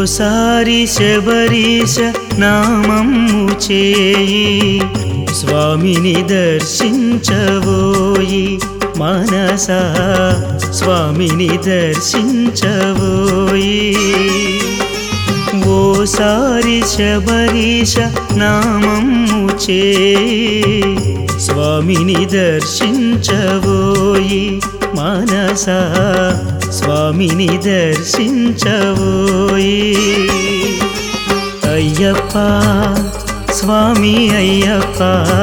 ఓసారి శబరీశ నామము చేయి స్వామిని దర్శించవోయి మనసా స్వామిని దర్శించవోయి ఓసారి శబరీశ నామము చేయి స్వామిని దర్శించవోయి మనసా స్వామిని దర్శించవోయి అయ్యప్ప స్వామి అయ్యప్ప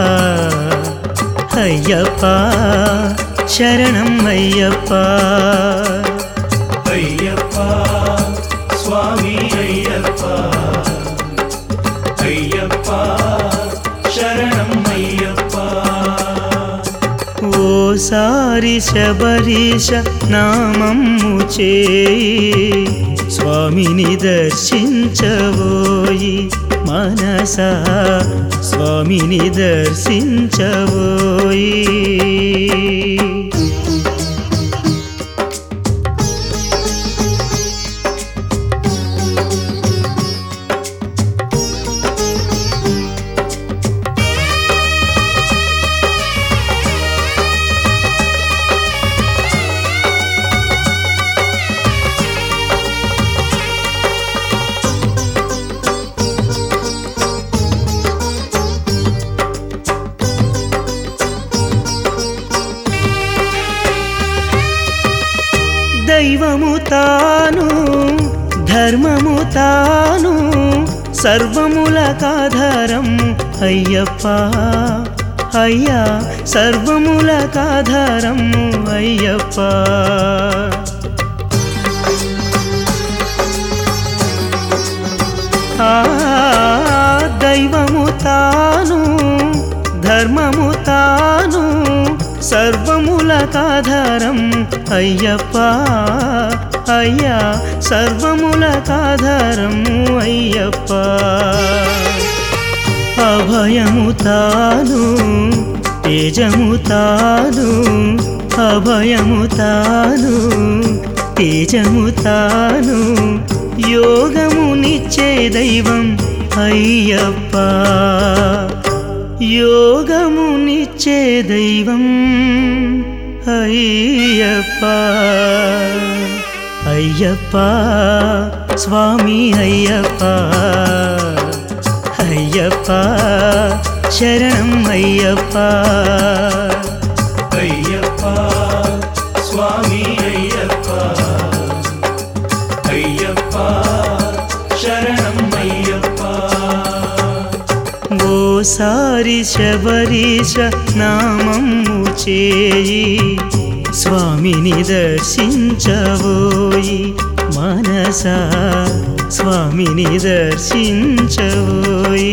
అయ్యప్ప శరణం అయ్యప్ప అయ్యప్ప స్వామి అయ్యప్ప అయ్యప్ప శరణం అయ్యప్ప ఓసారి శబరీశ నామము చేయి స్వామిని దర్శించవోయి మనసా స్వామిని దర్శించవోయి దైవము తాను ధర్మము తాను సర్వములకాధారము అయ్యప్ప అయ్యా సర్వములకాధారము అయ్యప్ప దైవము తాను ధర్మము తాను సర్వములకాధారం అయ్యప్ప అయ్యా సర్వములకాధారము అయ్యప్ప అభయము తాను తేజము తాను అభయము తాను తేజము తాను యోగమునిచ్చే దైవం అయ్యప్ప యోగమునిచ్చే దైవం అయ్యప్ప అయ్యప్ప స్వామి అయ్యప్ప అయ్యప్ప శరణం అయ్యప్ప అయ్యప్ప స్వామి అయ్యప్ప అయ్యప్ప శరణం అయ్యప్ప ఓసారి శబరీశ నామము చేయి స్వామిని దర్శించవోయి మనసా స్వామిని దర్శించవోయి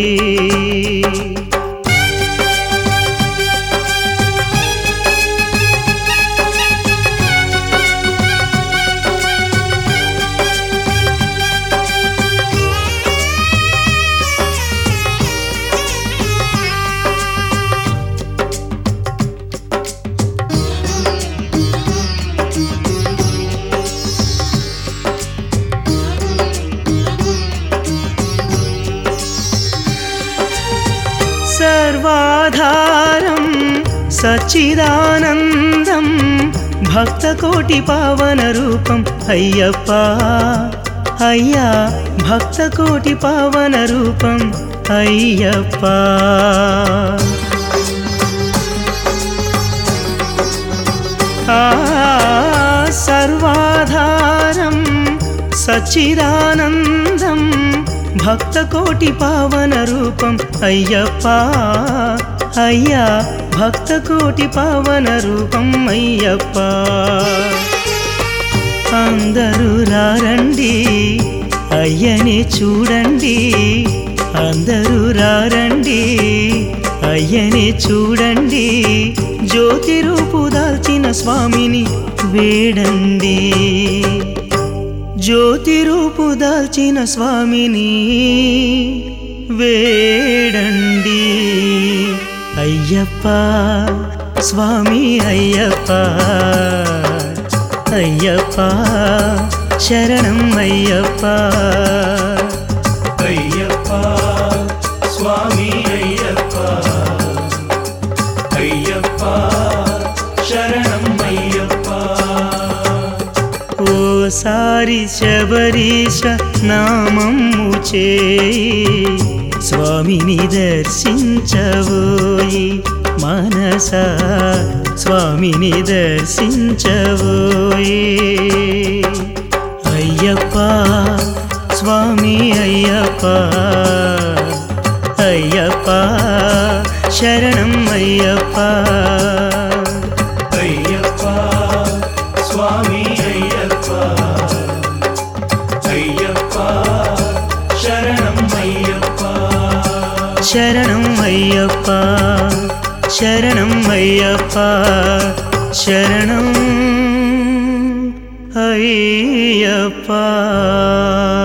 సర్వాధారం సచ్చిదానందం భక్తకోటి పావన రూపం అయ్యప్ప అయ్యా భక్తకోటి పావన రూపం అయ్యప్ప సర్వాధారం సచ్చిదానందం భక్తకోటి పావన రూపం అయ్యప్ప అయ్యా భక్తకోటి పావన రూపం అయ్యప్ప అందరూ రారండి అయ్యని చూడండి అందరూ రారండి అయ్యని చూడండి జ్యోతి రూపు దాల్చిన స్వామిని వేడండి జ్యోతి రూపు దాల్చిన స్వామిని వేడండి అయ్యప్ప స్వామి అయ్యప్ప అయ్యప్ప శరణం అయ్యప్ప అయ్యప్ప స్వామి అయ్యప్ప అయ్యప్ప శరణం అయ్యప్ప ఓసారి శబరీశ నామము చేయి స్వామిని దర్శించవోయి మనసా స్వామిని దర్శించవోయి అయ్యప్ప స్వామి అయ్యప్ప అయ్యప్ప శరణం అయ్యప్ప అయ్యప్ప స్వామి అయ్యప్ప అయ్యప్ప శరణం అయ్యప్ప శరణం అయ్యప్ప శరణం అయ్యప్ప శరణం అయ్యప్ప